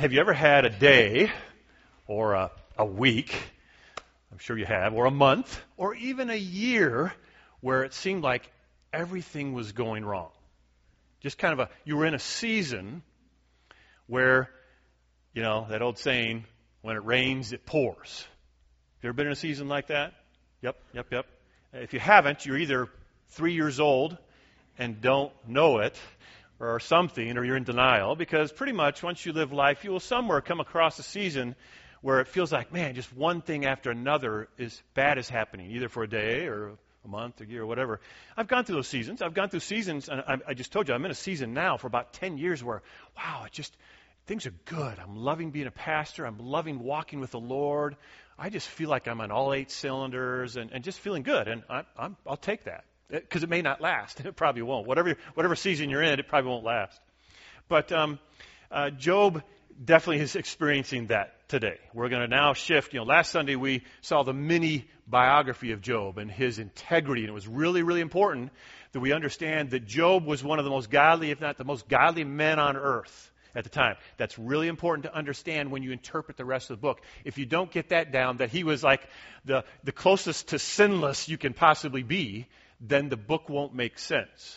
Have you ever had a day or a week, I'm sure you have, or a month, or even a year where it seemed like everything was going wrong? Just kind of you were in a season where, that old saying, when it rains, it pours. You ever been in a season like that? Yep. If you haven't, you're either 3 years old and don't know it, or something, or you're in denial, because pretty much once you live life, you will somewhere come across a season where it feels like, man, just one thing after another is bad is happening, either for a day or a month, a year, or whatever. I've gone through those seasons. I've gone through seasons, and I just told you, I'm in a season now for about 10 years where, wow, things are good. I'm loving being a pastor. I'm loving walking with the Lord. I just feel like I'm on all 8 cylinders and just feeling good, and I'll take that. Because it may not last. It probably won't. Whatever season you're in, it probably won't last. But Job definitely is experiencing that today. We're going to now shift. Last Sunday we saw the mini biography of Job and his integrity. And it was really, really important that we understand that Job was one of the most godly, if not the most godly men on earth at the time. That's really important to understand when you interpret the rest of the book. If you don't get that down, that he was like the closest to sinless you can possibly be, then the book won't make sense.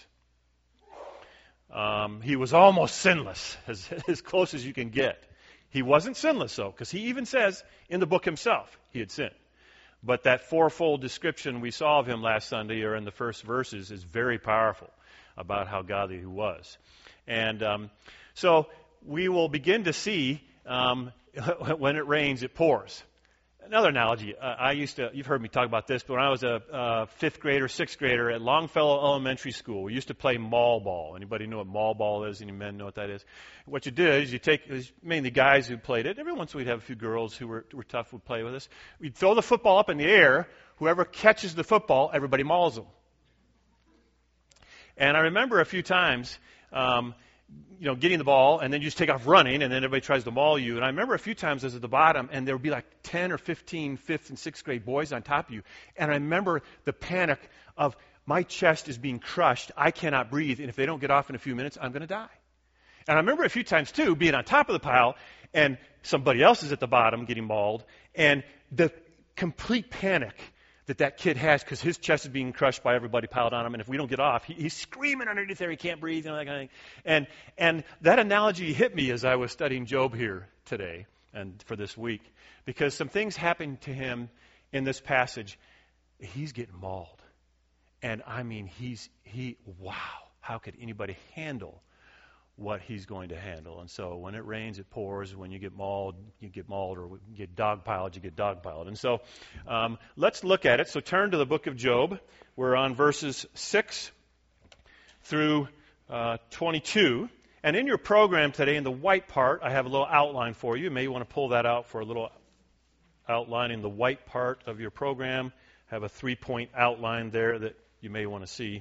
He was almost sinless, as close as you can get. He wasn't sinless, though, because he even says in the book himself he had sinned. But that fourfold description we saw of him last Sunday, or in the first verses, is very powerful about how godly he was. And so we will begin to see when it rains, it pours. Another analogy, you've heard me talk about this, but when I was a 5th grader, 6th grader at Longfellow Elementary School, we used to play mall ball. Anybody know what mall ball is? Any men know what that is? What you did is it was mainly guys who played it. Every once in a while we'd have a few girls who were tough would play with us. We'd throw the football up in the air. Whoever catches the football, everybody mauls them. And I remember a few times, getting the ball, and then you just take off running, and then everybody tries to maul you. And I remember a few times I was at the bottom, and there would be like 10 or 15 5th and 6th grade boys on top of you. And I remember the panic of my chest is being crushed. I cannot breathe, and if they don't get off in a few minutes, I'm going to die. And I remember a few times, too, being on top of the pile, and somebody else is at the bottom getting mauled, and the complete panic that kid has because his chest is being crushed by everybody piled on him, and if we don't get off, he's screaming underneath there, he can't breathe, that kind of thing. And that analogy hit me as I was studying Job here today and for this week, because some things happened to him in this passage. He's getting mauled. And I mean, wow, how could anybody handle what he's going to handle? And so when it rains, it pours. When you get mauled, or when you get dogpiled, you get dogpiled. And so let's look at it. So turn to the book of Job. We're on verses 6 through 22. And in your program today, in the white part, I have a little outline for you. You may want to pull that out for a little outline in the white part of your program. I have a 3-point outline there that you may want to see.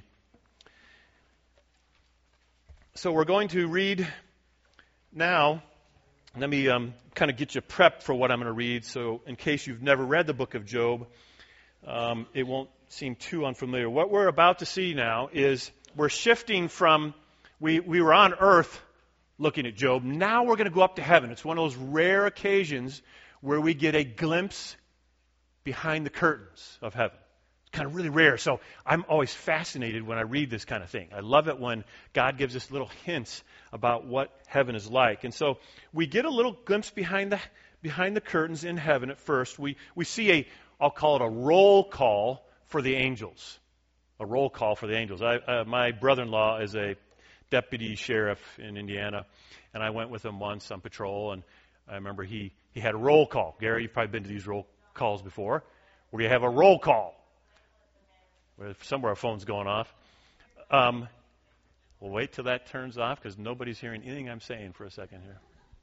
So we're going to read now. Let me kind of get you prepped for what I'm going to read. So in case you've never read the book of Job, it won't seem too unfamiliar. What we're about to see now is we're shifting from, we were on earth looking at Job. Now we're going to go up to heaven. It's one of those rare occasions where we get a glimpse behind the curtains of heaven. Kind of really rare. So I'm always fascinated when I read this kind of thing. I love it when God gives us little hints about what heaven is like. And so we get a little glimpse behind the curtains in heaven at first. We see I'll call it a roll call for the angels. A roll call for the angels. My brother-in-law is a deputy sheriff in Indiana, and I went with him once on patrol, and I remember he had a roll call. Gary, you've probably been to these roll calls before, where you have a roll call. Somewhere our phone's going off. We'll wait till that turns off because nobody's hearing anything I'm saying for a second here.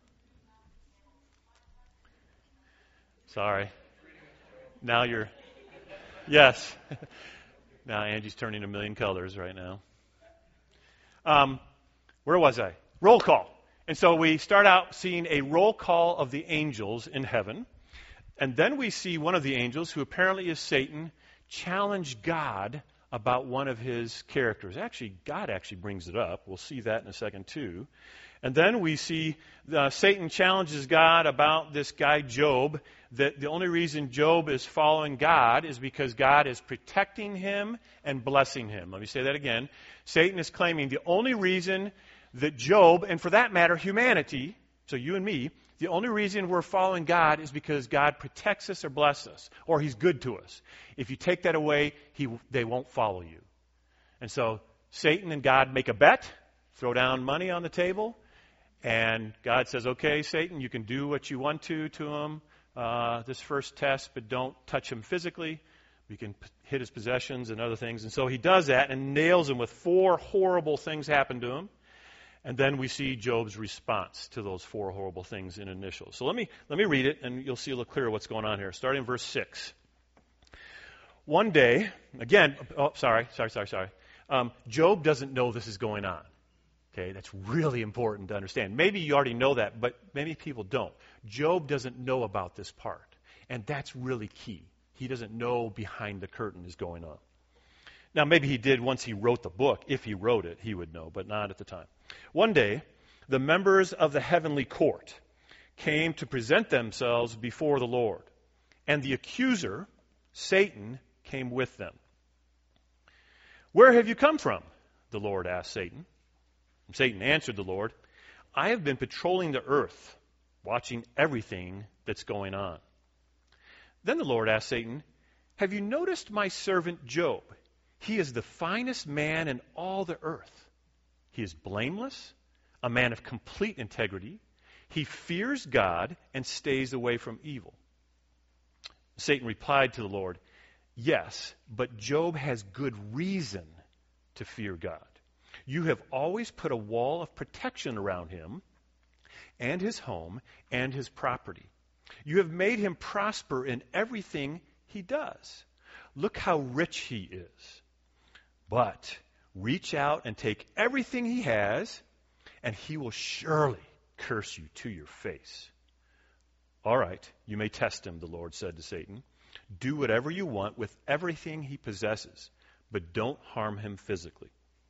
Sorry. Now yes. Now Angie's turning a million colors right now. Where was I? Roll call. And so we start out seeing a roll call of the angels in heaven. And then we see one of the angels, who apparently is Satan, challenge God about one of his characters. Actually, God actually brings it up. We'll see that in a second too. And then we see Satan challenges God about this guy Job, that the only reason Job is following God is because God is protecting him and blessing him. Let me say that again. Satan is claiming the only reason that Job, and for that matter, humanity, so you and me, the only reason we're following God is because God protects us or blesses us, or he's good to us. If you take that away, they won't follow you. And so Satan and God make a bet, throw down money on the table, and God says, okay, Satan, you can do what you want to him this first test, but don't touch him physically. We can hit his possessions and other things. And so he does that and nails him with 4 horrible things happen to him. And then we see Job's response to those 4 horrible things in initials. So let me read it, and you'll see a little clearer what's going on here. Starting in verse 6. One day, again, Job doesn't know this is going on. Okay, that's really important to understand. Maybe you already know that, but many people don't. Job doesn't know about this part, and that's really key. He doesn't know behind the curtain is going on. Now, maybe he did once he wrote the book. If he wrote it, he would know, but not at the time. One day, the members of the heavenly court came to present themselves before the Lord, and the accuser, Satan, came with them. "Where have you come from?" the Lord asked Satan. Satan answered the Lord, "I have been patrolling the earth, watching everything that's going on." Then the Lord asked Satan, "Have you noticed my servant Job? He is the finest man in all the earth. He is blameless, a man of complete integrity. He fears God and stays away from evil." Satan replied to the Lord, "Yes, but Job has good reason to fear God. You have always put a wall of protection around him and his home and his property. You have made him prosper in everything he does. Look how rich he is. But reach out and take everything he has, and he will surely curse you to your face." "All right, you may test him," the Lord said to Satan. "Do whatever you want with everything he possesses, but don't harm him physically."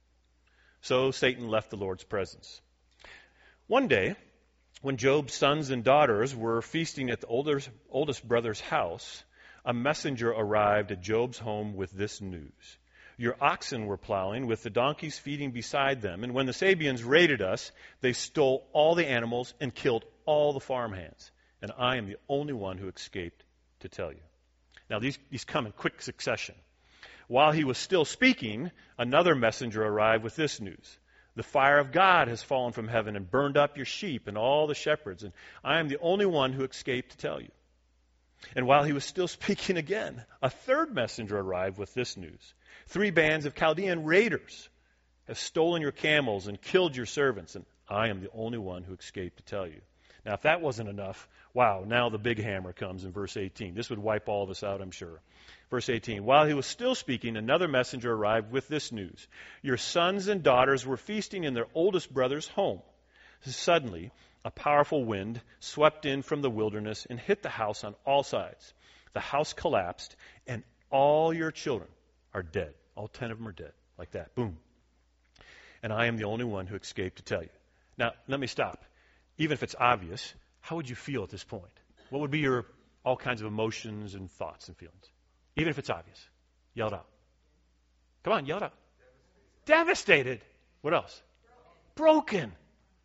So Satan left the Lord's presence. One day, when Job's sons and daughters were feasting at the oldest brother's house, a messenger arrived at Job's home with this news: "Your oxen were plowing, with the donkeys feeding beside them, and when the Sabeans raided us, they stole all the animals and killed all the farmhands, and I am the only one who escaped to tell you." Now, these come in quick succession. While he was still speaking, another messenger arrived with this news: "The fire of God has fallen from heaven and burned up your sheep and all the shepherds, and I am the only one who escaped to tell you." And while he was still speaking again, a third messenger arrived with this news: "3 bands of Chaldean raiders have stolen your camels and killed your servants, and I am the only one who escaped to tell you." Now, if that wasn't enough, wow, now the big hammer comes in verse 18. This would wipe all this out, I'm sure. Verse 18, while he was still speaking, another messenger arrived with this news: "Your sons and daughters were feasting in their oldest brother's home. Suddenly, a powerful wind swept in from the wilderness and hit the house on all sides. The house collapsed, and all your children are dead." All 10 of them are dead, like that. Boom. "And I am the only one who escaped to tell you." Now, let me stop. Even if it's obvious, how would you feel at this point? What would be your all kinds of emotions and thoughts and feelings? Even if it's obvious. Yell it out. Come on, yell it out. Devastated. What else? Broken.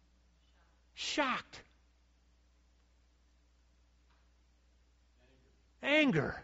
Shocked. Anger.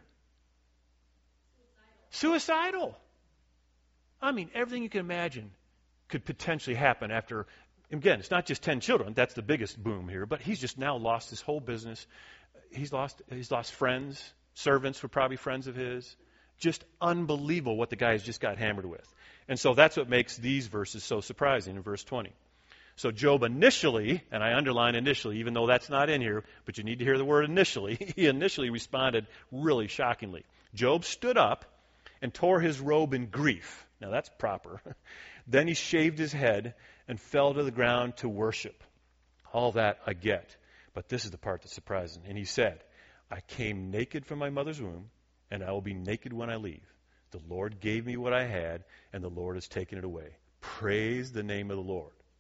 Suicidal. I mean, everything you can imagine could potentially happen after. Again, it's not just 10 children. That's the biggest boom here. But he's just now lost his whole business. He's lost friends. Servants were probably friends of his. Just unbelievable what the guy has just got hammered with. And so that's what makes these verses so surprising in verse 20. So Job initially, and I underline initially, even though that's not in here, but you need to hear the word initially, he initially responded really shockingly. Job stood up and tore his robe in grief. Now that's proper. Then he shaved his head and fell to the ground to worship. All that I get. But this is the part that's surprising. And he said, "I came naked from my mother's womb, and I will be naked when I leave. The Lord gave me what I had, and the Lord has taken it away. Praise the name of the Lord."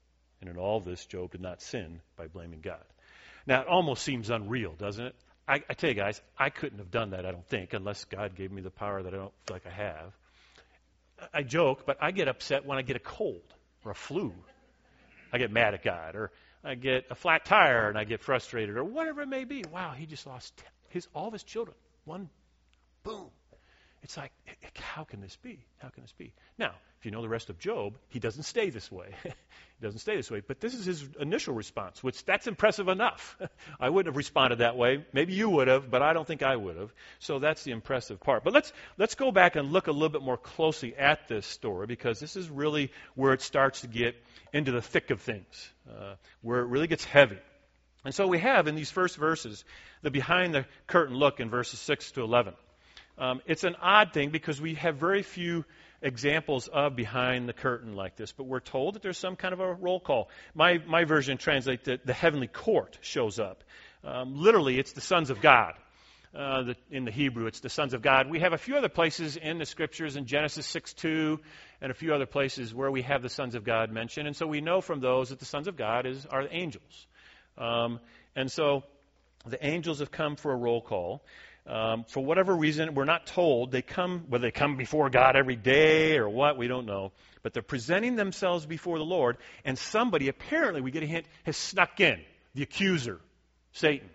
And in all this, Job did not sin by blaming God. Now, it almost seems unreal, doesn't it? I tell you guys, I couldn't have done that, I don't think, unless God gave me the power that I don't feel like I have. I joke, but I get upset when I get a cold or a flu. I get mad at God, or I get a flat tire and I get frustrated, or whatever it may be. Wow, he just lost all of his children. One, boom. It's like, how can this be? How can this be? Now, if you know the rest of Job, he doesn't stay this way. He doesn't stay this way. But this is his initial response, which that's impressive enough. I wouldn't have responded that way. Maybe you would have, but I don't think I would have. So that's the impressive part. But let's go back and look a little bit more closely at this story, because this is really where it starts to get into the thick of things, where it really gets heavy. And so we have in these first verses the behind the curtain look in verses 6 to 11. It's an odd thing because we have very few examples of behind the curtain like this, but we're told that there's some kind of a roll call. My version translates that the heavenly court shows up. Literally, it's the sons of God. In the Hebrew, it's the sons of God. We have a few other places in the scriptures, in Genesis 6:2, and a few other places where we have the sons of God mentioned. And so we know from those that the sons of God are the angels. And so the angels have come for a roll call. For whatever reason, we're not told whether they come before God every day or what, we don't know. But they're presenting themselves before the Lord, and somebody, apparently, we get a hint, has snuck in, the accuser, Satan.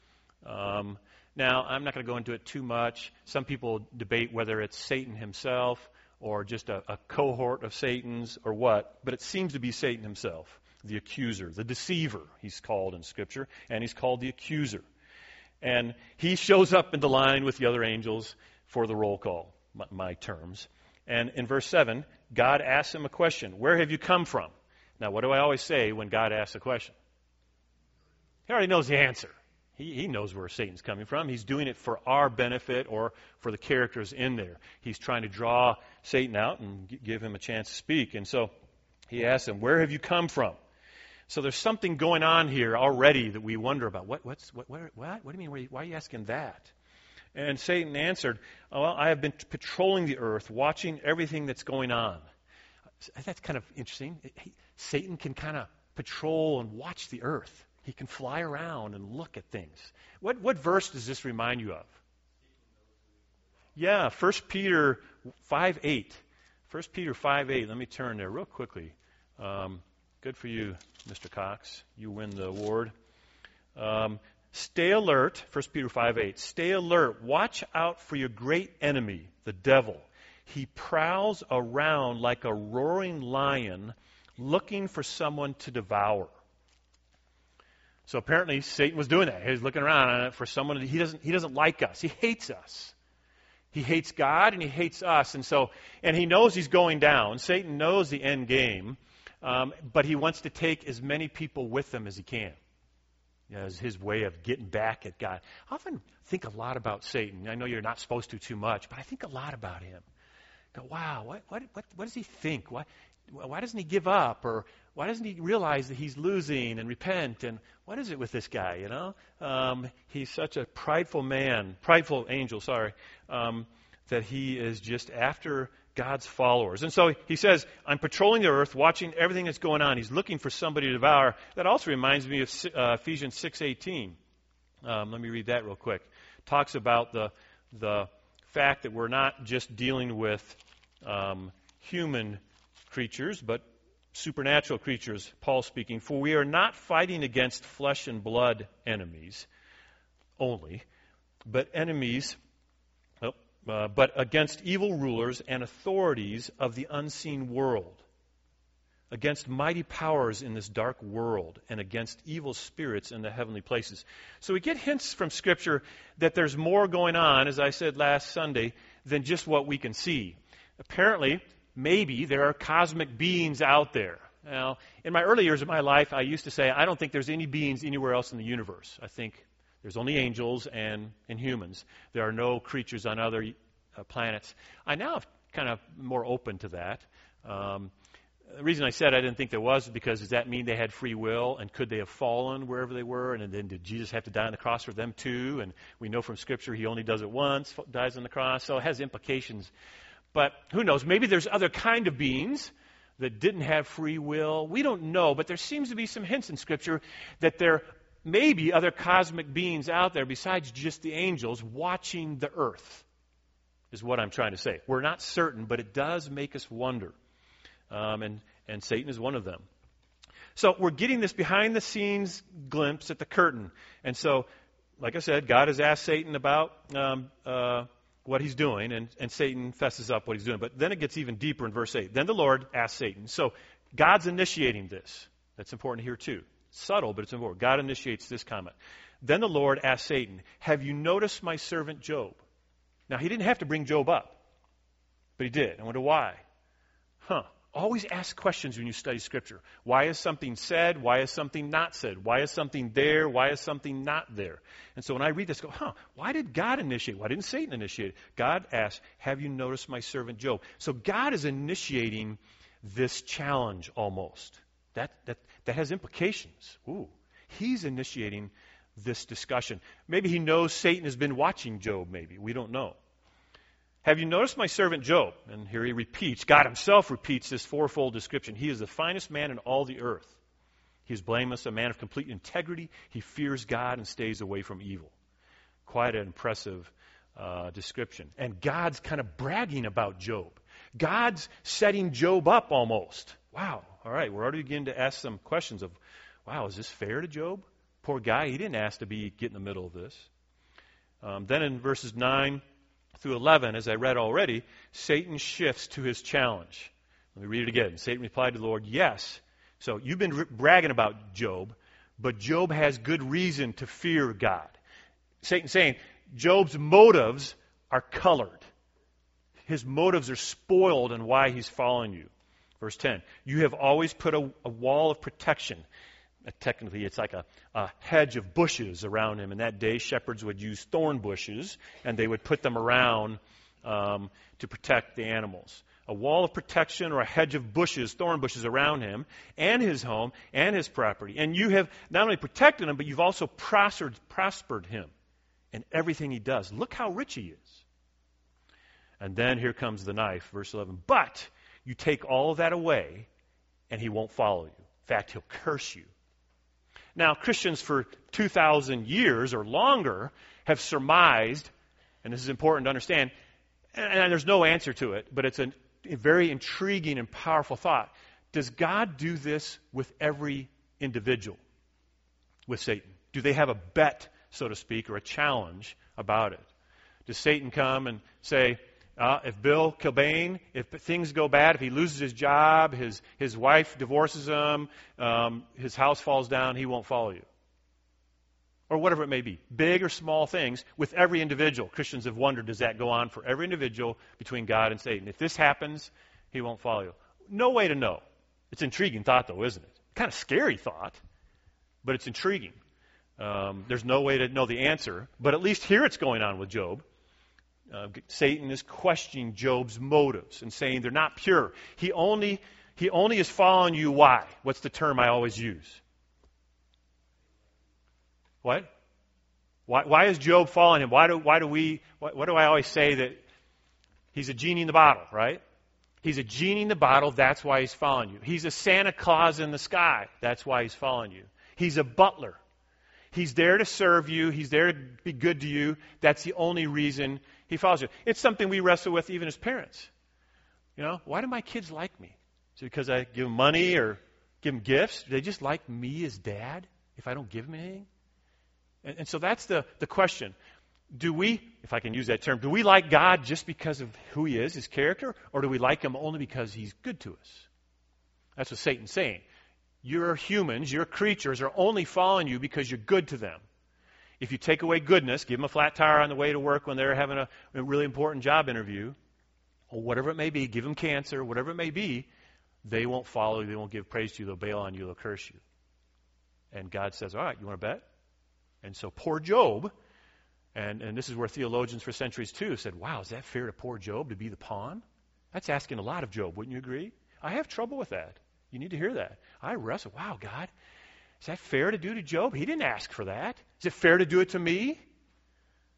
Now, I'm not going to go into it too much. Some people debate whether it's Satan himself or just a cohort of Satans or what, but it seems to be Satan himself, the accuser, the deceiver, he's called in Scripture, and he's called the accuser. And he shows up in the line with the other angels for the roll call, my terms. And in verse 7, God asks him a question. Where have you come from? Now, what do I always say when God asks a question? He already knows the answer. He knows where Satan's coming from. He's doing it for our benefit or for the characters in there. He's trying to draw Satan out and give him a chance to speak. And so he asks him, where have you come from? So there's something going on here already that we wonder about. What do you mean? Why are you asking that? And Satan answered, well, I have been patrolling the earth, watching everything that's going on. That's kind of interesting. Satan can kind of patrol and watch the earth. He can fly around and look at things. What verse does this remind you of? Yeah, 1 Peter 5:8. 1 Peter 5:8. Let me turn there real quickly. Good for you, Mr. Cox. You win the award. Stay alert, 1 Peter 5:8. Stay alert. Watch out for your great enemy, the devil. He prowls around like a roaring lion, looking for someone to devour. So apparently Satan was doing that. He was looking around for someone. He doesn't like us. He hates us. He hates God and he hates us. And he knows he's going down. Satan knows the end game. But he wants to take as many people with him as he can, as his way of getting back at God. I often think a lot about Satan. I know you're not supposed to too much, but I think a lot about him. Go, wow, what does he think? Why doesn't he give up? Or why doesn't he realize that he's losing and repent? And what is it with this guy, you know? He's such a prideful angel, that he is just after God's followers. And so he says, I'm patrolling the earth, watching everything that's going on. He's looking for somebody to devour. That also reminds me of Ephesians 6:18. Let me read that real quick. Talks about the fact that we're not just dealing with human creatures, but supernatural creatures, Paul speaking. For we are not fighting against flesh and blood enemies only, but against evil rulers and authorities of the unseen world, against mighty powers in this dark world, and against evil spirits in the heavenly places. So we get hints from Scripture that there's more going on, as I said last Sunday, than just what we can see. Apparently, maybe there are cosmic beings out there. Now, in my early years of my life, I used to say, I don't think there's any beings anywhere else in the universe. I think there's only angels and humans. There are no creatures on other planets. I now am kind of more open to that. The reason I said I didn't think there was because does that mean they had free will? And could they have fallen wherever they were? And then did Jesus have to die on the cross for them too? And we know from Scripture he only does it once, dies on the cross. So it has implications. But who knows? Maybe there's other kind of beings that didn't have free will? We don't know, but there seems to be some hints in Scripture that there may be other cosmic beings out there besides just the angels watching the earth, is what I'm trying to say. We're not certain, but it does make us wonder. And Satan is one of them. So we're getting this behind-the-scenes glimpse at the curtain. And so, like I said, God has asked Satan about what he's doing, and Satan fesses up what he's doing. But then it gets even deeper in verse 8. Then the Lord asked Satan. So God's initiating this. That's important here too. Subtle, but it's important. God initiates this comment. Then the Lord asked Satan, have you noticed my servant Job? Now, he didn't have to bring Job up, but he did. I wonder why. Always ask questions when you study Scripture. Why is something said? Why is something not said? Why is something there? Why is something not there? And so when I read this, I go, why did God initiate? Why didn't Satan initiate it? God asked, have you noticed my servant Job? So God is initiating this challenge almost. That has implications. He's initiating this discussion. Maybe he knows Satan has been watching Job, maybe. We don't know. Have you noticed my servant Job? And here he repeats, God himself repeats this fourfold description. He is the finest man in all the earth. He is blameless, a man of complete integrity. He fears God and stays away from evil. Quite an impressive description. And God's kind of bragging about Job. God's setting Job up almost. Wow. All right, we're already beginning to ask some questions of, wow, is this fair to Job? Poor guy, he didn't ask to get in the middle of this. Then in verses 9 through 11, as I read already, Satan shifts to his challenge. Let me read it again. Satan replied to the Lord, yes. So you've been bragging about Job, but Job has good reason to fear God. Satan saying, Job's motives are colored. His motives are spoiled in why he's following you. Verse 10, you have always put a wall of protection. Technically, it's like a hedge of bushes around him. In that day, shepherds would use thorn bushes, and they would put them around to protect the animals. A wall of protection or a hedge of bushes, thorn bushes around him and his home and his property. And you have not only protected him, but you've also prospered him in everything he does. Look how rich he is. And then here comes the knife, verse 11. But you take all of that away, and he won't follow you. In fact, he'll curse you. Now, Christians for 2,000 years or longer have surmised, and this is important to understand, and there's no answer to it, but it's a very intriguing and powerful thought. Does God do this with every individual, with Satan? Do they have a bet, so to speak, or a challenge about it? Does Satan come and say, if Bill Kilbane, if things go bad, if he loses his job, his wife divorces him, his house falls down, he won't follow you? Or whatever it may be. Big or small things with every individual. Christians have wondered, does that go on for every individual between God and Satan? If this happens, he won't follow you. No way to know. It's an intriguing thought, though, isn't it? Kind of scary thought, but it's intriguing. There's no way to know the answer, but at least here it's going on with Job. Satan is questioning Job's motives and saying they're not pure. He only is following you. Why? What's the term I always use? What? Why is Job following him? Why do I always say that he's a genie in the bottle, right? He's a genie in the bottle, that's why he's following you. He's a Santa Claus in the sky, that's why he's following you. He's a butler. He's there to serve you. He's there to be good to you. That's the only reason he follows you. It's something we wrestle with even as parents. You know, why do my kids like me? Is it because I give them money or give them gifts? Do they just like me as dad if I don't give them anything? And so that's the question. Do we, if I can use that term, do we like God just because of who he is, his character, or do we like him only because he's good to us? That's what Satan's saying. Your humans, your creatures are only following you because you're good to them. If you take away goodness, give them a flat tire on the way to work when they're having a really important job interview, or whatever it may be, give them cancer, whatever it may be, they won't follow you, they won't give praise to you, they'll bail on you, they'll curse you. And God says, all right, you want to bet? And so poor Job, and this is where theologians for centuries too said, wow, is that fair to poor Job to be the pawn? That's asking a lot of Job, wouldn't you agree? I have trouble with that. You need to hear that. I wrestle, wow, God, is that fair to do to Job? He didn't ask for that. Is it fair to do it to me?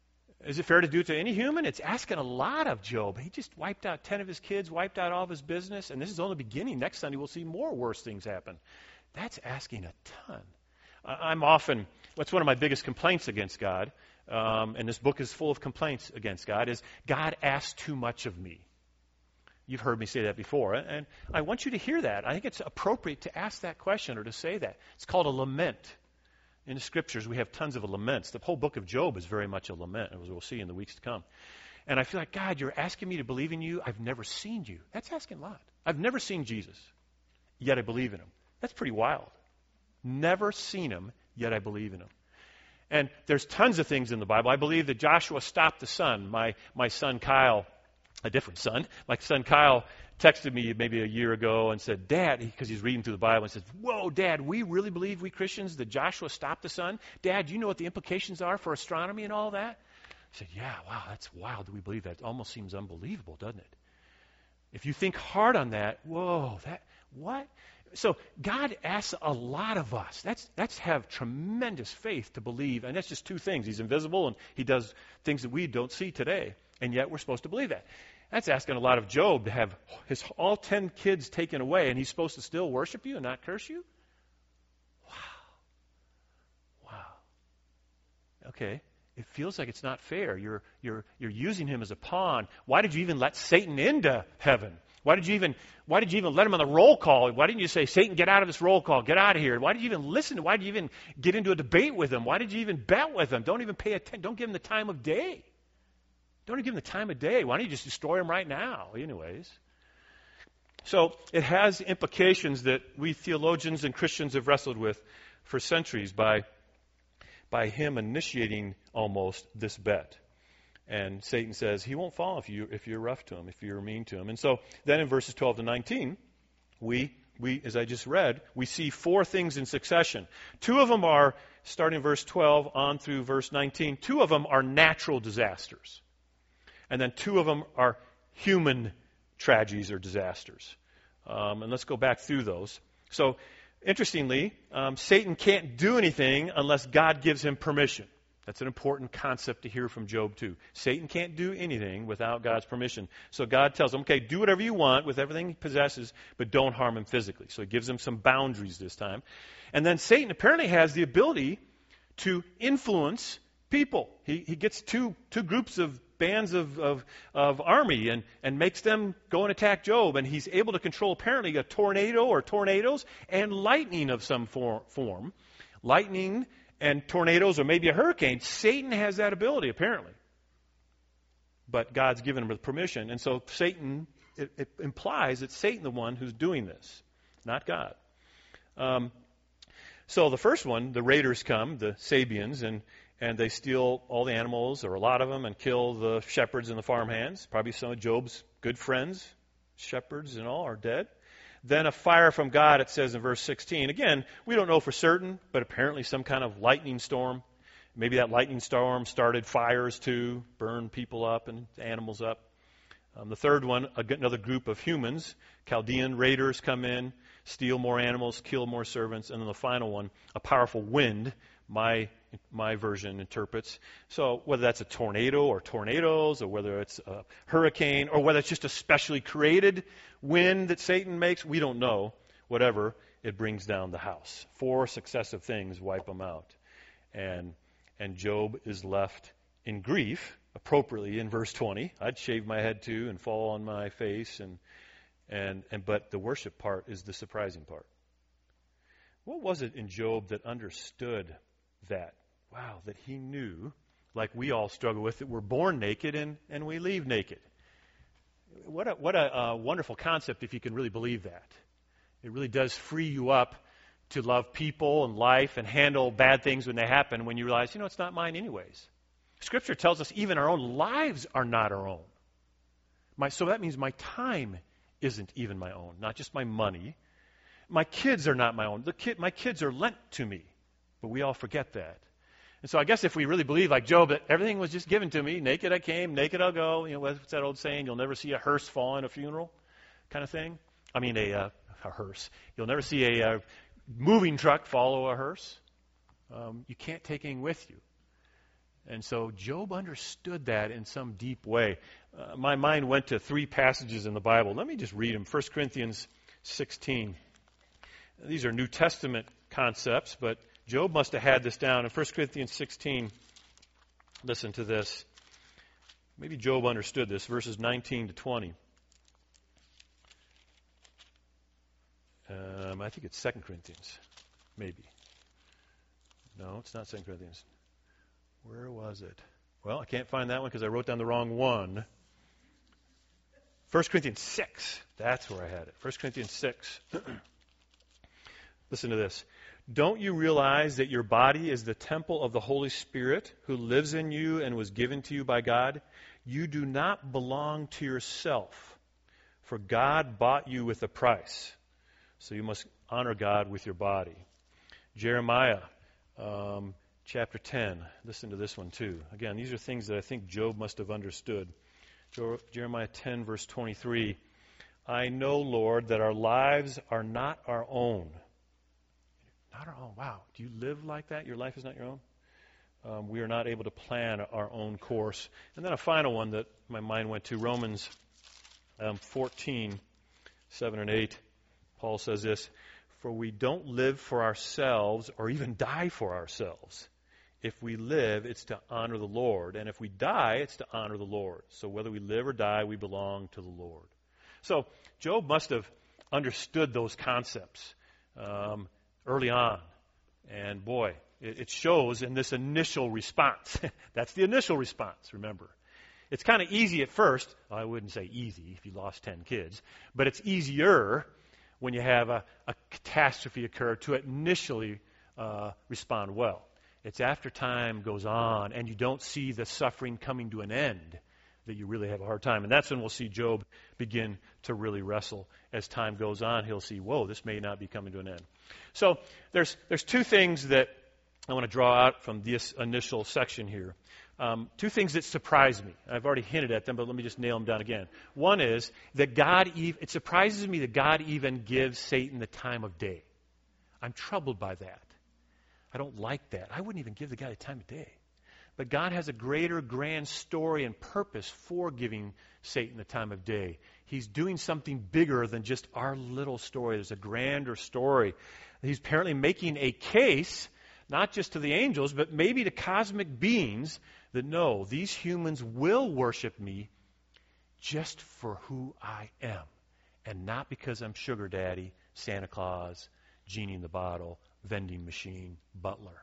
Is it fair to do it to any human? It's asking a lot of Job. He just wiped out 10 of his kids, wiped out all of his business, and this is only the beginning. Next Sunday we'll see more worse things happen. That's asking a ton. That's one of my biggest complaints against God, and this book is full of complaints against God, is God asks too much of me. You've heard me say that before, and I want you to hear that. I think it's appropriate to ask that question or to say that. It's called a lament. In the Scriptures, we have tons of laments. The whole book of Job is very much a lament, as we'll see in the weeks to come. And I feel like, God, you're asking me to believe in you. I've never seen you. That's asking a lot. I've never seen Jesus, yet I believe in him. That's pretty wild. Never seen him, yet I believe in him. And there's tons of things in the Bible. I believe that Joshua stopped the sun. My son Kyle, a different son, my son Kyle texted me maybe a year ago and said, Dad, because he's reading through the Bible, and says, whoa, Dad, we really believe, we Christians, that Joshua stopped the sun? Dad, do you know what the implications are for astronomy and all that? I said, yeah, wow, that's wild that we believe that. It almost seems unbelievable, doesn't it? If you think hard on that, whoa, what? So God asks a lot of us. That's have tremendous faith to believe, and that's just two things. He's invisible, and he does things that we don't see today, and yet we're supposed to believe that. That's asking a lot of Job to have all 10 kids taken away, and he's supposed to still worship you and not curse you? Wow. Okay. It feels like it's not fair. You're using him as a pawn. Why did you even let Satan into heaven? Why did you even let him on the roll call? Why didn't you say, Satan, get out of this roll call, get out of here? Why did you even listen? Why did you even get into a debate with him? Why did you even bet with him? Don't even pay attention. Don't give him the time of day. Don't even give him the time of day. Why don't you just destroy him right now? Anyways. So it has implications that we theologians and Christians have wrestled with for centuries by him initiating almost this bet. And Satan says he won't fall if you're rough to him, if you're mean to him. And so then in verses 12 to 19, we as I just read, we see four things in succession. Two of them are, starting in verse 12 on through verse 19, two of them are natural disasters. And then two of them are human tragedies or disasters. And let's go back through those. So, interestingly, Satan can't do anything unless God gives him permission. That's an important concept to hear from Job too. Satan can't do anything without God's permission. So God tells him, okay, do whatever you want with everything he possesses, but don't harm him physically. So he gives him some boundaries this time. And then Satan apparently has the ability to influence people. He gets two groups of bands of army and makes them go and attack Job. And he's able to control apparently a tornado or tornadoes and lightning of some form. Lightning and tornadoes or maybe a hurricane. Satan has that ability apparently. But God's given him permission. And so Satan, it implies it's Satan the one who's doing this, not God. So the first one, the raiders come, the Sabians, and they steal all the animals, or a lot of them, and kill the shepherds and the farmhands. Probably some of Job's good friends, shepherds and all, are dead. Then a fire from God, it says in verse 16. Again, we don't know for certain, but apparently some kind of lightning storm. Maybe that lightning storm started fires too, burned people up and animals up. The third one, another group of humans, Chaldean raiders come in, steal more animals, kill more servants. And then the final one, a powerful wind, my version interprets. So whether that's a tornado or tornadoes, or whether it's a hurricane, or whether it's just a specially created wind that Satan makes, we don't know. Whatever, it brings down the house. Four successive things wipe them out. And Job is left in grief, appropriately in verse 20. I'd shave my head too and fall on my face, but the worship part is the surprising part. What was it in Job that understood that? Wow, that he knew, like we all struggle with, that we're born naked and we leave naked. What a wonderful concept if you can really believe that. It really does free you up to love people and life and handle bad things when they happen, when you realize, it's not mine anyways. Scripture tells us even our own lives are not our own. So that means my time isn't even my own, not just my money. My kids are not my own. My kids are lent to me, but we all forget that. And so I guess if we really believe, like Job, that everything was just given to me, naked I came, naked I'll go. What's that old saying? You'll never see a hearse fall in a funeral, kind of thing. I mean, a hearse. You'll never see a moving truck follow a hearse. You can't take anything with you. And so Job understood that in some deep way. My mind went to 3 passages in the Bible. Let me just read them. 1 Corinthians 16. These are New Testament concepts, but Job must have had this down. In 1 Corinthians 16, listen to this. Maybe Job understood this, verses 19 to 20. I think it's 2 Corinthians, maybe. No, it's not 2 Corinthians. Where was it? Well, I can't find that one because I wrote down the wrong one. 1 Corinthians 6. That's where I had it. 1 Corinthians 6. Listen to this. Don't you realize that your body is the temple of the Holy Spirit who lives in you and was given to you by God? You do not belong to yourself, for God bought you with a price. So you must honor God with your body. Jeremiah chapter 10. Listen to this one too. Again, these are things that I think Job must have understood. Jeremiah 10, verse 23. I know, Lord, that our lives are not our own. Not our own. Wow. Do you live like that? Your life is not your own? We are not able to plan our own course. And then a final one that my mind went to, Romans 14, 7 and 8. Paul says this, for we don't live for ourselves or even die for ourselves. If we live, it's to honor the Lord. And if we die, it's to honor the Lord. So whether we live or die, we belong to the Lord. So Job must have understood those concepts early on. And boy, it shows in this initial response. That's the initial response, remember. It's kind of easy at first. Well, I wouldn't say easy if you lost 10 kids. But it's easier when you have a catastrophe occur to initially respond well. It's after time goes on and you don't see the suffering coming to an end that you really have a hard time. And that's when we'll see Job begin to really wrestle. As time goes on, he'll see, whoa, this may not be coming to an end. So there's 2 things that I want to draw out from this initial section here. 2 things that surprise me. I've already hinted at them, but let me just nail them down again. One is that it surprises me that God even gives Satan the time of day. I'm troubled by that. I don't like that. I wouldn't even give the guy the time of day. But God has a greater grand story and purpose for giving Satan the time of day. He's doing something bigger than just our little story. There's a grander story. He's apparently making a case, not just to the angels, but maybe to cosmic beings that know these humans will worship me just for who I am and not because I'm sugar daddy, Santa Claus, genie in the bottle, vending machine, butler.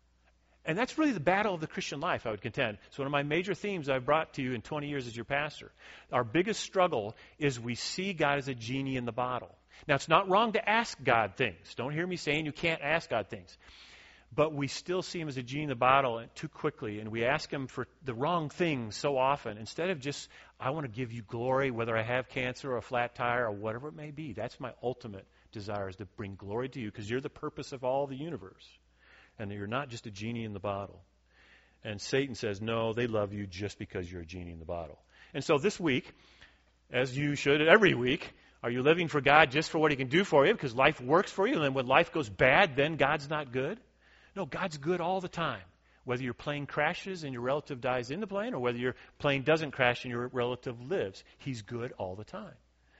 And that's really the battle of the Christian life, I would contend. It's one of my major themes I've brought to you in 20 years as your pastor. Our biggest struggle is we see God as a genie in the bottle. Now, it's not wrong to ask God things. Don't hear me saying you can't ask God things. But we still see him as a genie in the bottle too quickly, and we ask him for the wrong things so often. Instead of just, I want to give you glory, whether I have cancer or a flat tire or whatever it may be. That's my ultimate desire, is to bring glory to you because you're the purpose of all the universe. And you're not just a genie in the bottle. And Satan says, no, they love you just because you're a genie in the bottle. And so this week, as you should every week, are you living for God just for what he can do for you because life works for you, and then when life goes bad, then God's not good? No, God's good all the time. Whether your plane crashes and your relative dies in the plane, or whether your plane doesn't crash and your relative lives, he's good all the time.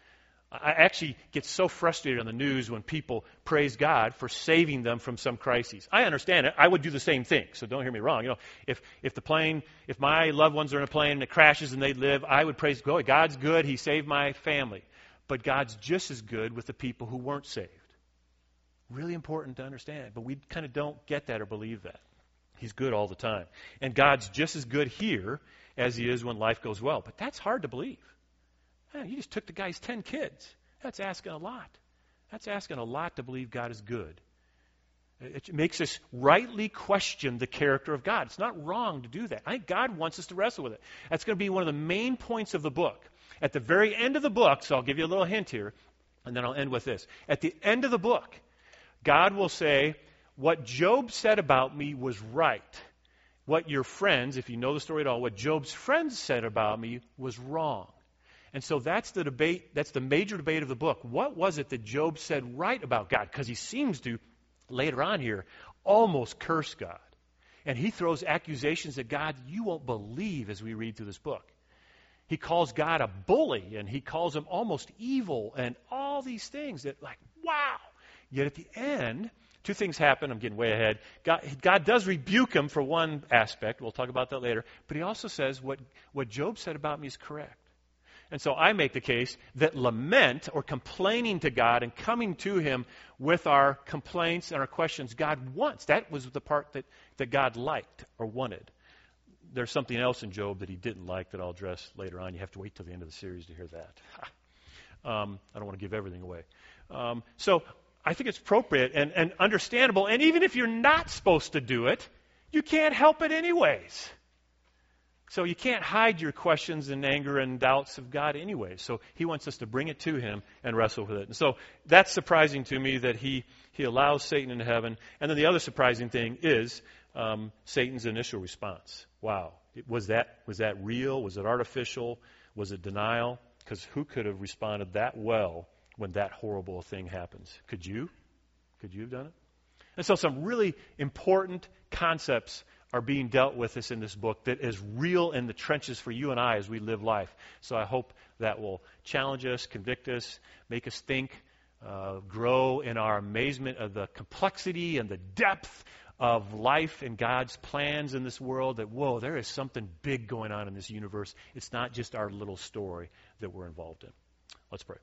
I actually get so frustrated on the news when people praise God for saving them from some crises. I understand it. I would do the same thing, so don't hear me wrong. You know, if my loved ones are in a plane and it crashes and they live, I would praise God. God's good. He saved my family. But God's just as good with the people who weren't saved. Really important to understand, but we kind of don't get that or believe that. He's good all the time. And God's just as good here as he is when life goes well. But that's hard to believe. Man, you just took the guy's 10 kids. That's asking a lot. That's asking a lot to believe God is good. It makes us rightly question the character of God. It's not wrong to do that. I think God wants us to wrestle with it. That's going to be one of the main points of the book. At the very end of the book, so I'll give you a little hint here, and then I'll end with this. At the end of the book, God will say, what Job said about me was right. What your friends, if you know the story at all, what Job's friends said about me was wrong. And so that's the debate, that's the major debate of the book. What was it that Job said right about God? Because he seems to, later on here, almost curse God. And he throws accusations at God you won't believe as we read through this book. He calls God a bully, and he calls him almost evil, and all these things that, like, wow. Yet at the end, two things happen. I'm getting way ahead. God does rebuke him for one aspect. We'll talk about that later. But he also says what Job said about me is correct. And so I make the case that lament or complaining to God and coming to him with our complaints and our questions, God wants. That was the part that God liked or wanted. There's something else in Job that he didn't like that I'll address later on. You have to wait till the end of the series to hear that. I don't want to give everything away. So I think it's appropriate and understandable. And even if you're not supposed to do it, you can't help it anyways. So you can't hide your questions and anger and doubts of God anyway. So he wants us to bring it to him and wrestle with it. And so that's surprising to me that he allows Satan into heaven. And then the other surprising thing is Satan's initial response. Wow. Was that real? Was it artificial? Was it denial? Because who could have responded that well when that horrible thing happens? Could you? Could you have done it? And so some really important concepts are being dealt with in this book that is real in the trenches for you and I as we live life. So I hope that will challenge us, convict us, make us think, grow in our amazement of the complexity and the depth of life and God's plans in this world, that, whoa, there is something big going on in this universe. It's not just our little story that we're involved in. Let's pray.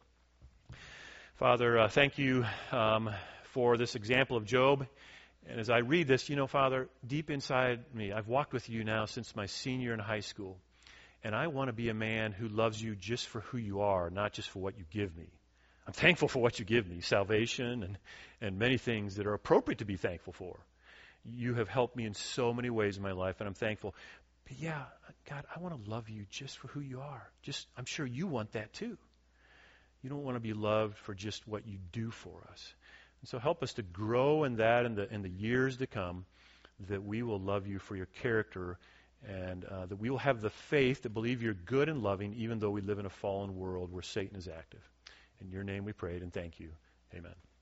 Father, thank you for this example of Job. And as I read this, Father, deep inside me, I've walked with you now since my senior in high school. And I want to be a man who loves you just for who you are, not just for what you give me. I'm thankful for what you give me, salvation and many things that are appropriate to be thankful for. You have helped me in so many ways in my life, and I'm thankful. But yeah, God, I want to love you just for who you are. I'm sure you want that too. You don't want to be loved for just what you do for us. And so help us to grow in that in the years to come, that we will love you for your character, and that we will have the faith to believe you're good and loving, even though we live in a fallen world where Satan is active. In your name we prayed and thank you. Amen.